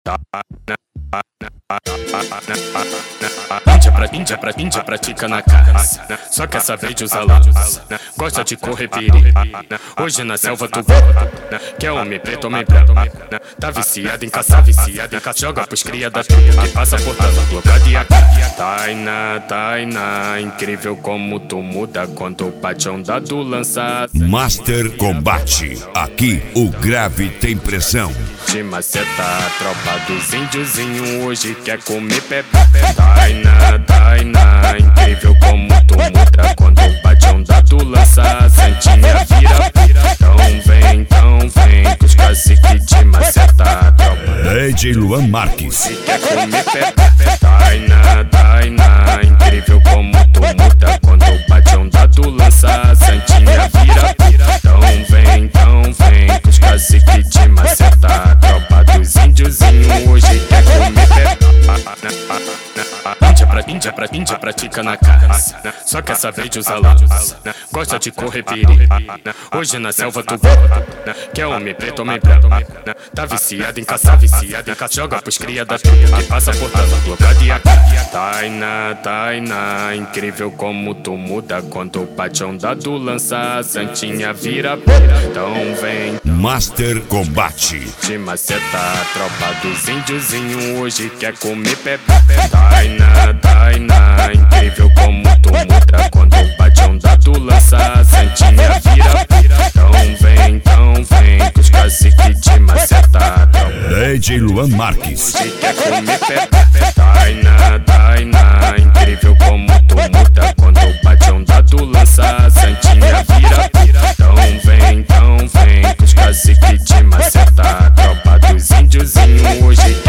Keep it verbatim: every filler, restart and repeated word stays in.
Índia pra Índia pra Índia pratica na caça, só quer saber de usar lança. Gosta de correr perigo, hoje na selva tu quer homem preto, homem branco. Tá viciado em caçar, viciado em caçar. Joga pros cria da truta que passa por tava blocado e aqui. Tainá, Tainá, incrível como tu muda quando bate a onda do lança. Master Combate, aqui o grave tem pressão. De maceta, a tropa dos índiozinho hoje quer comer pepe. Tainá, Tainá, incrível como tu muda quando bate a onda do lança. Santinha vira, então vem, então vem, com os caciques de maceta, a tropa D J Luan Marques. quer comer pepe. Tainá, Tainá, incrível como tu muda quando bate a onda do lança. Santinha vira, então vem, então vem, com os caciques de maceta, a tropa dos índiozinho hoje quer comer pepe. Índia pra Índia pra Índia pratica na caça, só quer saber de usar lança. Gosta de correr perigo, hoje na selva tu quer homem preto, homem branco. Tá viciado em caçar, viciado em caçar. Joga pros cria da truta que passa por tava blocado e aqui. Tainá, Tainá, incrível como tu muda quando bate a onda do lança. Santinha vira, então vem. Master Combate. De maceta, a tropa dos índiozinho hoje quer comer pepe. Tainá, Tainá, incrível como tu muda quando bate a onda do lança. Santinha vira, então vem, então vem, com os caciques de maceta, a tropa D J Luan Marques. hoje quer comer pepe. Tainá, Tainá, incrível como tu muda quando bate a onda do lança. Santinha vira, então vem, então vem, com os caciques de maceta, a tropa dos índiozinho hoje